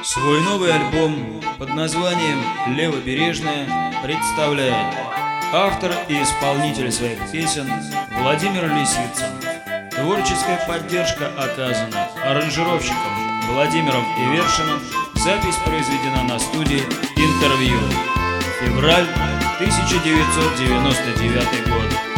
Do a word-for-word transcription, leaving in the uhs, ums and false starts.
Свой новый альбом под названием «Левобережная» представляет автор и исполнитель своих песен Владимир Лисицын. Творческая поддержка оказана аранжировщиком Владимиром Ивершиным. Запись произведена на студии «Интервью». Февраль тысяча девятьсот девяносто девятый год.